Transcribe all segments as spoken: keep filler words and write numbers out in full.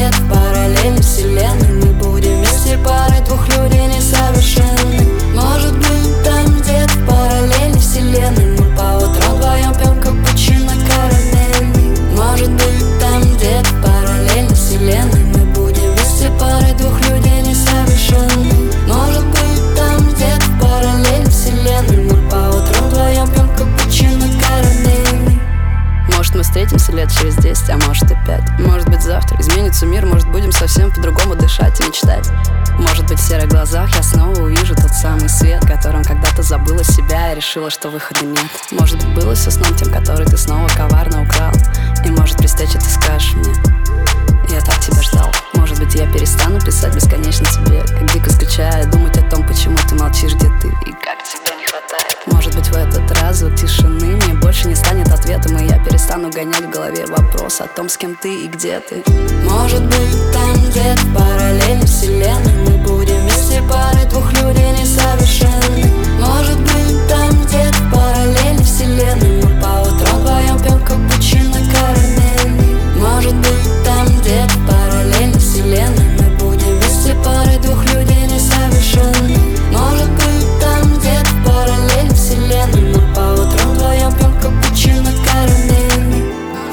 где-то в параллельной вселенной мы будем вместе парой двух людей несовершенных. Может быть, там где-то в параллельной вселенной мы по утрам вдвоем пьем капучино карамельный. Может быть, там где-то в параллельной вселенной мы будем вместе парой двух людей несовершенных. Может быть, там где-то в параллельной вселенной мы по утрам вдвоем пьем капучино карамельный. Может, мы встретимся лет через десять, а может и пять. Может быть, завтра изменится мир, может, будем совсем по-другому дышать и мечтать. Может быть, в серых глазах я снова увижу тот самый свет, которым когда-то забыла себя и решила, что выхода нет. Может быть, было все сном тем, который ты снова коварно украл. И может, при встрече ты скажешь мне: я так тебя ждал. Может быть, я перестану писать бесконечно тебе, как дико скучая, думать о том, почему ты молчишь, где ты и как тебя не хватает. Может быть, в этот раз звук тишины мне больше не станет ответом, и я перестану гонять в голове вопрос о том, с кем ты и где ты. Может быть, там где-то в параллельной вселенной мы будем вместе парой двух людей несовершенных. Может быть, там где-то в параллельной вселенной мы по утрам вдвоем пьем капучино карамельный. Может быть, там где-то в параллельной вселенной мы будем вместе парой двух людей несовершенных. Может быть, там где-то в параллельной вселенной мы по утрам вдвоем пьем капучино карамельный.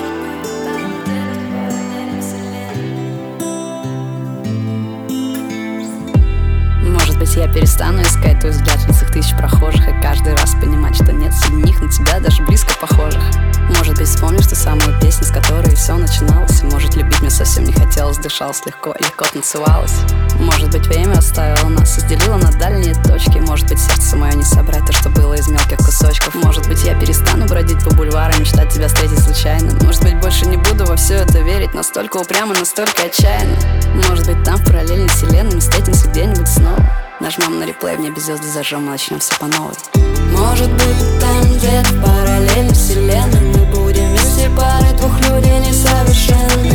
Может быть, я перестану искать твой взгляд в лицах тысяч прохожих и каждый раз понимать, что нет среди них на тебя даже близко похожих. Может быть, вспомнишь ту самую песню, с которой все начиналось. И может, любить мне совсем не хотелось, дышалось легко, легко танцевалось. Может быть, время оставило нас, разделило на дальние точки. Может быть, сердце мое не собрать то, что было из мелких кусочков. Может быть, я перестану бродить по бульварам, мечтать тебя встретить случайно. Может быть, больше не буду во все это верить, настолько упрямо, настолько отчаянно. Может быть, там в параллельной вселенной мы встретимся где-нибудь снова. Нажмем на реплей, в небе звезды зажжем, и начнем все по новой. Может быть, там где-то в параллельной вселенной мы будем вместе парой двух людей несовершенных.